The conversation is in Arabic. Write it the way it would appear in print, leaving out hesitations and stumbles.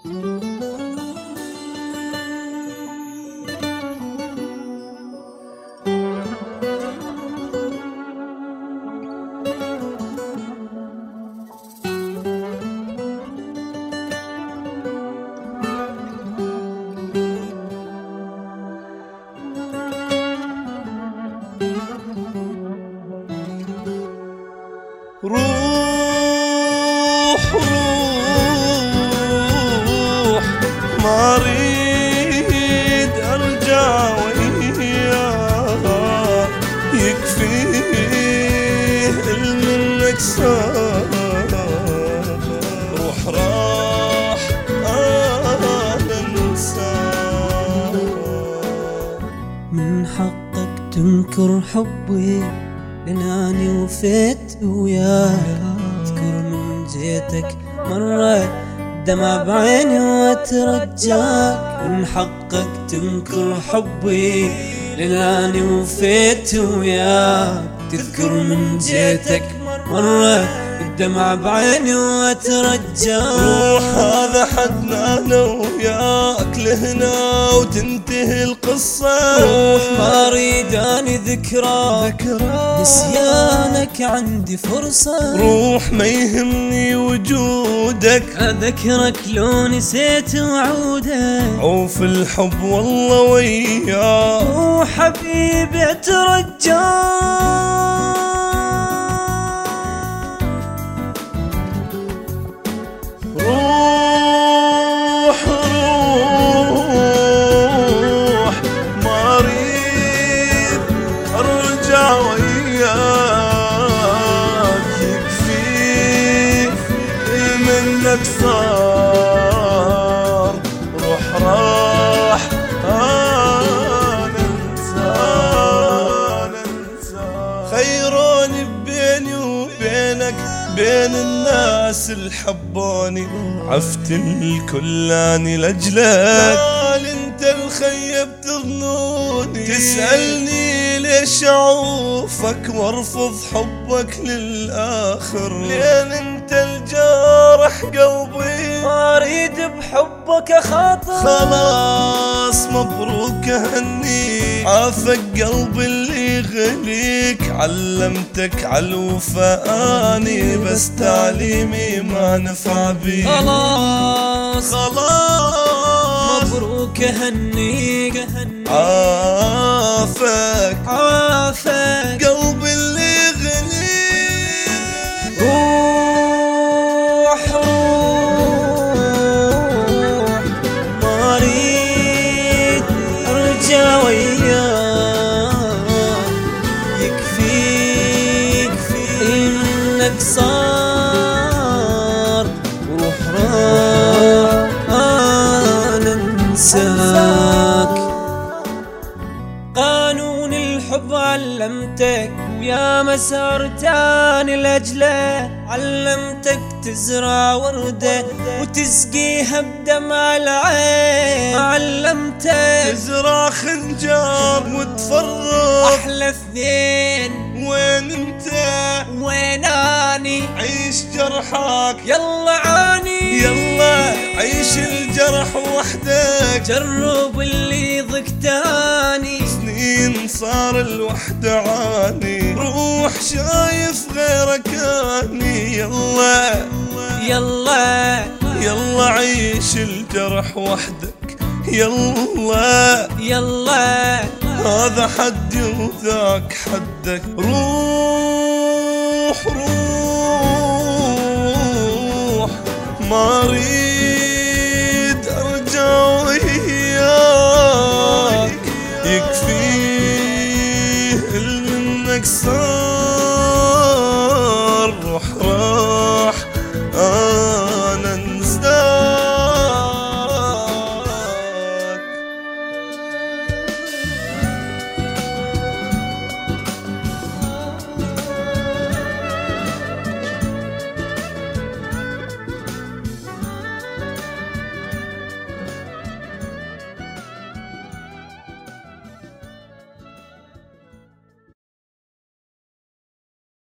روح روح ما اريد ارجع وياك، يكفيه منك صار. روح راح انا انساك. من حقك تنكر حبي لاني وفيت وياك. اذكر من جيتك مرة دمع بعيني واترجاك. من حقك تنكر حبي لاني وفيت وياك. تذكر من جيتك مرة الدمع بعيني واترجاك. روح هذا حدنا انا وياك لهنا وتنتهي القصة. روح ما اريد اني ذكرى نسيانك عندي فرصة. روح ما يهمني وجودك، اذكرك لو نسيت وعودك. عوف الحب والله وياك. روح حبيبي اترجاك. روح روح ما اريد ارجع وياك، يكفيك منك صار. روح راح انا انساك. خيروني بيني وبينك بين الناس الحبوني، عفت الكل اني لاجلك. قال انت الخيبت ظنوني، تسألني ليش اعوفك وارفض حبك للآخر. لين انت الجارح قلبي ما اريد بحبك اخاطر. خلاص مبروك هنيك، عافك قلبي اللي غليك. علمتك عالوفا اني بس تعليمي ما نفع بيك. خلاص مبروك هنيك. عافك قلبي اللي غليك. روح ما اريد ارجع وياك، يكفيك انك صار. وروح راح انا انساك. قانون الحب علمتك ويا مسار تاني لاجله. علمتك تزرع وردة وتسقيها بدمع العين. علمتك تزرع خنجر وتفرق احلى اثنين. وين انت وين اني عيش جرحك، يلا عاني. يلا عيش الجرح وحدك. جرب اللي ضق تاني. سنين صار الوحدة عاني، روح شايف غيرك اني. يلا يلا عيش الجرح وحدك. يلا هذا حدي وذاك حدك. روح ما اريد ارجع وياك، يكفيه منك صار.